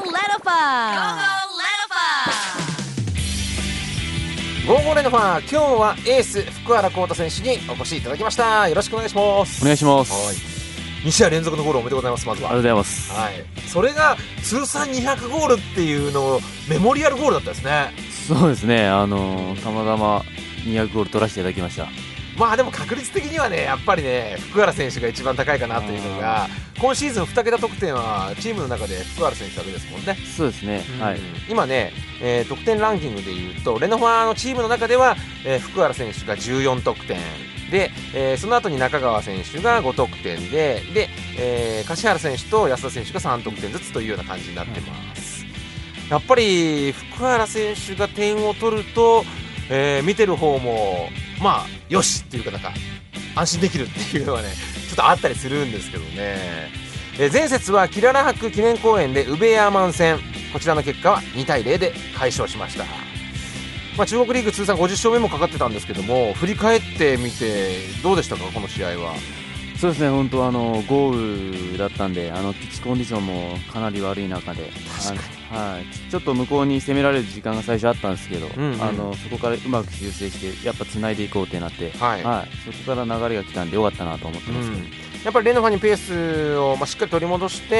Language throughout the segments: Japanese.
ゴーゴーレノファー、今日はエース福原航太選手にお越しいただきました。よろしくお願いします。 お願いします。 はい、2試合連続のゴールおめでとうございます。まずはありがとうございます。 はい、それが通算200ゴールっていうのメモリアルゴールだったですね。 そうですね、たまたま200ゴール取らせていただきました。 まあでも確率的にはね、やっぱりね、福原選手が一番高いかなというのが、今シーズン2桁得点はチームの中で福原選手だけですもんね。 そうですね、はい、 今ね、得点ランキングでいうとレノファーのチームの中では、福原選手が14得点で、その後に中川選手が5得点で、樫原選手と安田選手が3得点ずつというような感じになってます。やっぱり福原選手が点を取ると、見てる方もまあよしっていうか、なんか安心できるっていうのはね、ちょっとあったりするんですけどね。前節はキララ博記念公園でウベヤーマン戦、こちらの結果は2対0で快勝しました。中国リーグ通算50勝目もかかってたんですけども、振り返ってみてどうでしたか、この試合は。 そうですね、本当豪雨だったんで、ピッチコンディションもかなり悪い中で、ちょっと向こうに攻められる時間が最初あったんですけど、そこからうまく修正してやっぱつないでいこうってなって、そこから流れが来たんでよかったなと思ってますけど、 やっぱりレノファにペースを、しっかり取り戻して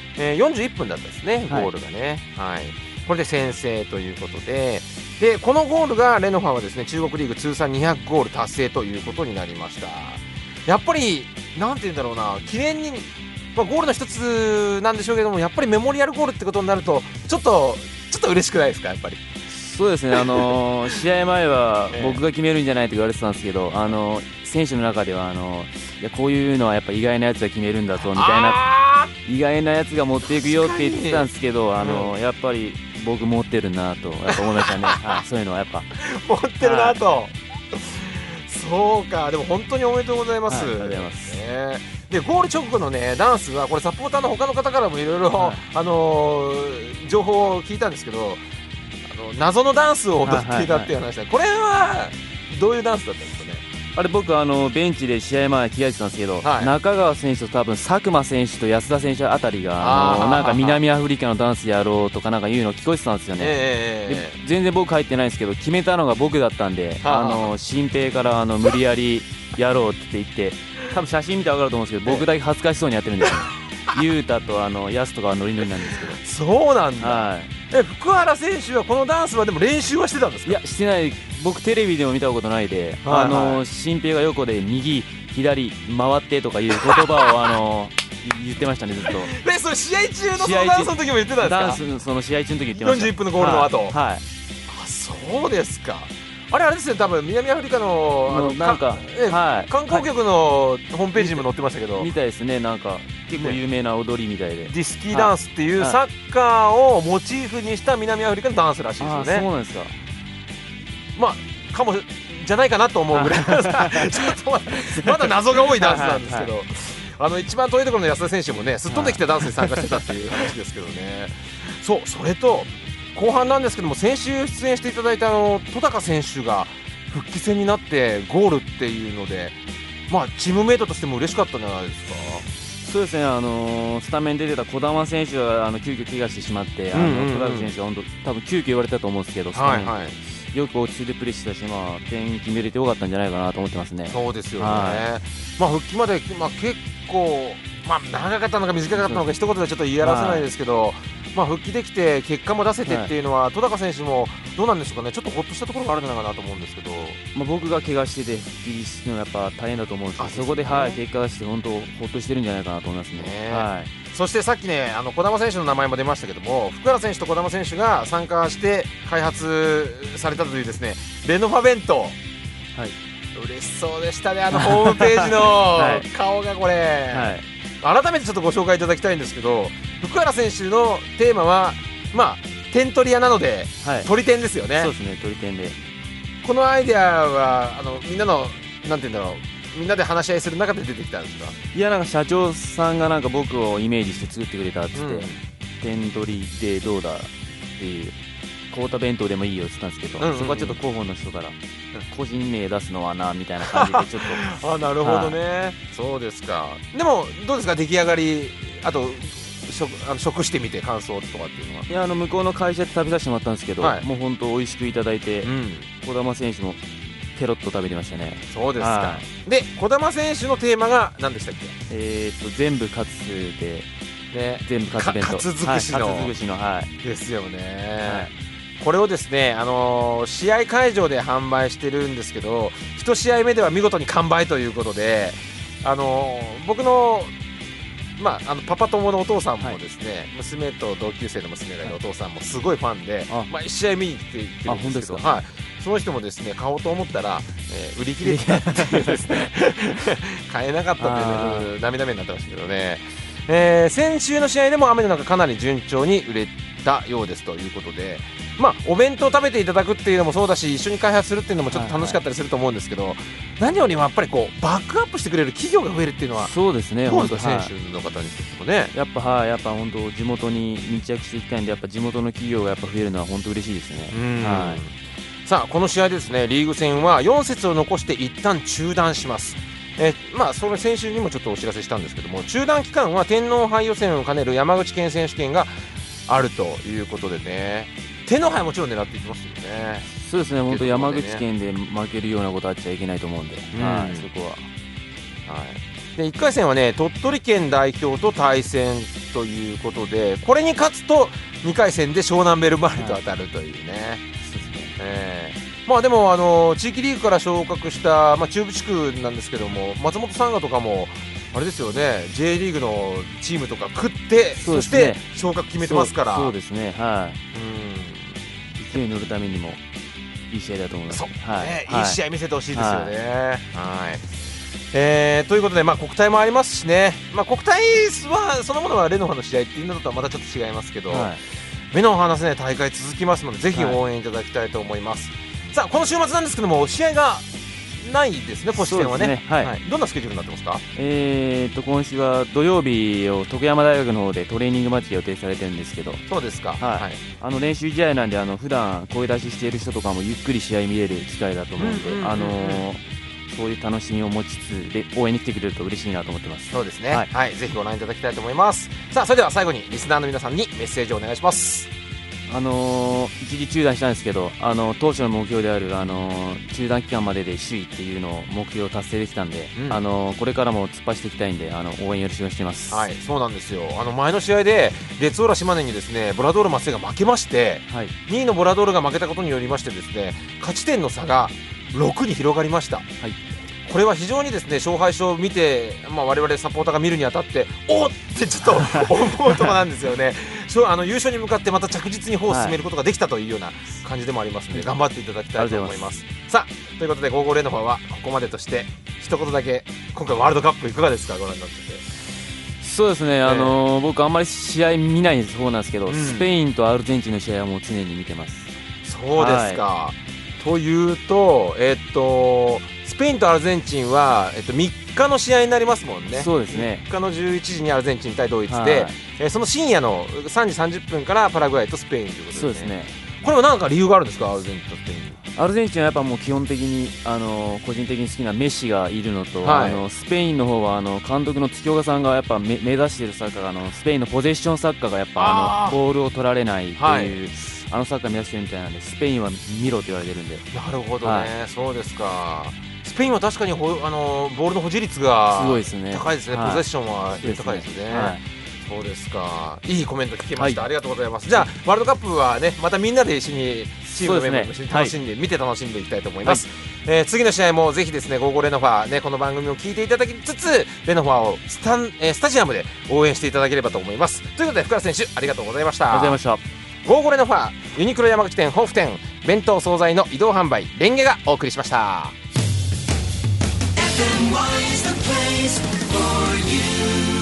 、41分だったですね、ゴールがね、これで先制ということで、このゴールがレノファはですね、中国リーグ通算200ゴール達成ということになりました。やっぱりなんて言うんだろうな、記念に、ゴールの一つなんでしょうけども、やっぱりメモリアルゴールってことになるとちょっと嬉しくないですか、やっぱり。 そうですね、試合前は僕が決めるんじゃないと言われてたんですけど、選手の中ではいやこういうのはやっぱ意外なやつが決めるんだぞみたいな、意外なやつが持っていくよって言ってたんですけど、やっぱり僕持ってるなとやっぱ思いましたね。そういうのはやっぱ持ってるなと、そうか、でも本当におめでとうございます。 ありがとうございます。 でゴール直後のねダンスは、これサポーターの他の方からもいろいろ情報を聞いたんですけど、謎のダンスを踊っていたっていう話で、これはどういうダンスだったんですかね。 あれ僕ベンチで試合前着替えてたんですけど、中川選手と多分佐久間選手と安田選手あたりがなんか南アフリカのダンスやろうとかなんか言うの聞こえてたんですよね。で全然僕入ってないんですけど、決めたのが僕だったんで、新平から無理やりやろうって言って、多分写真見て分かると思うんですけど、僕だけ恥ずかしそうにやってるんですよ。雄太と安とかはノリノリなんですけど。 そうなんだ、福原選手はこのダンスはでも練習はしてたんですか。 いやしてない、僕テレビでも見たことないで、新平が横で右左回ってとかいう言葉を言ってましたね、ずっと。 その試合中のそのダンスの時も言ってたんですか。 ダンスその試合中の時言ってました。 41分のゴールの後、そうですか。あれですよ、多分南アフリカのなんか観光局のホームページにも載ってましたけど、 みたいですね。なんか結構有名な踊りみたいで、 ディスキーダンスっていうサッカーをモチーフにした南アフリカのダンスらしいですよね。 そうなんですか。 かもじゃないかなと思うぐらいちょっとまだ謎が多いダンスなんですけど、一番遠いところの安田選手もね、すっ飛んできてダンスに参加してたっていう話ですけどね。それと後半なんですけども、先週出演していただいた戸高選手が復帰戦になってゴールっていうので、チームメイトとしても嬉しかったんじゃないですか。 そうですね、スタメンで出た児玉選手が急遽怪我してしまって、戸高選手が多分急遽言われたと思うんですけど、よく落ち着いてプレーしてたし、点決めれてよかったんじゃないかなと思ってますね。 そうですよね、復帰まで、結構、長かったのか短かったのか一言でちょっと言い表せないですけど、復帰できて結果も出せてっていうのは、戸高選手もどうなんでしょうかね、ちょっとほっとしたところがあるんじゃないかなと思うんですけど、 僕が怪我してて復帰するのはやっぱ大変だと思うんですけど、そこで結果出して本当ほっとしてるんじゃないかなと思いますね。 そしてさっきね、児玉選手の名前も出ましたけども、福原選手と児玉選手が参加して開発されたというですね、レノファ弁当、嬉しそうでしたね、ホームページの顔がこれ、改めてちょっとご紹介いただきたいんですけど、福原選手のテーマは点取り屋なので、取り点ですよね。 そうですね、取り点で。 このアイデアはみんなのなんて言うんだろう、みんなで話し合いする中で出てきたんですか。 いや、なんか社長さんがなんか僕をイメージして作ってくれたって言って、点取りでどうだっていう、コータ弁当でもいいよって言ったんですけど、そこはちょっと広報の人から個人名出すのはなみたいな感じでちょっとなるほどね、そうですか。でもどうですか、出来上がり、あと食してみて感想とかっていうのは。 いや向こうの会社で食べさせてもらったんですけど、もう本当美味しくいただいて、児玉選手もペロッと食べてましたね。 そうですか。で児玉選手のテーマが何でしたっけ？ 全部勝つで、ね、全部勝つ弁当、 勝つ尽くしの、 勝つ尽くしの、 ですよね。これをですね、試合会場で販売してるんですけど、1試合目では見事に完売ということで、僕のパパ友のお父さんもですね、娘と同級生の娘がいるお父さんもすごいファンで、毎試合見に来ているんですけど、その人もですね、買おうと思ったら、売り切れてたっていうですね買えなかったという涙目になってましたけどね。先週の試合でも雨の中かなり順調に売れたようですということで、お弁当食べていただくっていうのもそうだし、一緒に開発するっていうのもちょっと楽しかったりすると思うんですけど、何よりもやっぱりこうバックアップしてくれる企業が増えるっていうのは、 そうですね、 本当選手の方にとってもね、 やっぱ本当地元に密着していきたいんで、やっぱ地元の企業がやっぱ増えるのは本当嬉しいですね。 さあこの試合ですね、リーグ戦は4節を残して一旦中断します。その先週にもちょっとお知らせしたんですけども、中断期間は天皇杯予選を兼ねる山口県選手権があるということでね、天皇杯もちろん狙っていきますよね。 そうですね、本当山口県で負けるようなことあっちゃいけないと思うんで、そこは。 で1回戦はね、鳥取県代表と対戦ということで、これに勝つと2回戦で湘南ベルマーレと当たるというね。でも地域リーグから昇格した、中部地区なんですけども、松本サンガとかもあれですよね、J リーグのチームとか食って、そして昇格決めてますから。 そうですね、勢いに乗るためにもいい試合だと思います。 いい試合見せてほしいですよね。ということで、国体もありますしね、国体はそのものはレノファの試合っていうのとはまたちょっと違いますけど、目の離せない大会続きますので、ぜひ応援いただきたいと思います。さあこの週末なんですけども、試合がないですね、公式戦はね。どんなスケジュールになってますか？ 今週は土曜日を徳山大学の方でトレーニングマッチが予定されてるんですけど。 そうですか。 練習試合なんで、普段声出ししている人とかもゆっくり試合見れる機会だと思うんで、そういう楽しみを持ちつつで応援に来てくれると嬉しいなと思ってます。 そうですね、ぜひご覧いただきたいと思います。さあそれでは最後にリスナーの皆さんにメッセージをお願いします。 一時中断したんですけど、当初の目標である、中断期間までで首位っていうのを目標を達成できたんで、これからも突っ走っていきたいんで、応援よろしくお願いします。 そうなんですよ。前の試合でレツオーラ島根にですね、ボラドールマッセが負けまして、2位のボラドールが負けたことによりましてですね、勝ち点の差が6に広がりました。これは非常にですね、勝敗書を見て、我々サポーターが見るにあたっておっってちょっと思うところなんですよね。優勝に向かってまた着実に歩を進めることができたというような感じでもありますので、頑張っていただきたいと思います。さあということで、55レノファはここまでとして、一言だけ今回ワールドカップいかがですか、ご覧になってて。 そうですね、僕あんまり試合見ない方なんですけど、スペインとアルゼンチンの試合はもう常に見てます。 そうですか。というと、スペインとアルゼンチンは、3日の試合になりますもんね。 そうですね。 3日の11時にアルゼンチン対ドイツで、その深夜の3時30分からパラグアイとスペインということですね。 そうですね。 これは何か理由があるんですか、アルゼンチンとスペインに。 アルゼンチンはやっぱもう基本的に個人的に好きなメッシがいるのと、スペインの方は監督の月岡さんがやっぱ目指しているサッカーがスペインのポゼッションサッカーがやっぱボールを取られないという、サッカー目指してるみたいなんで、スペインは見ろと言われてるんで。 なるほどね、そうですか。スペインは確かにボールの保持率がすごいですね、 高いですね。ポゼッションは高いですね。そうですか。いいコメント聞けました。ありがとうございます。じゃあワールドカップはね、またみんなで一緒にチームのメンバーと一緒に楽しんで、見て楽しんでいきたいと思います。次の試合もぜひですね、55レノファね、この番組を聞いていただきつつ、レノファをスタジアムで応援していただければと思います。ということで、福原選手ありがとうございました。 ありがとうございました。 55レノファユニクロ山口店豊富店弁当惣菜の移動販売レンゲがお送りしました。FM is the place for you.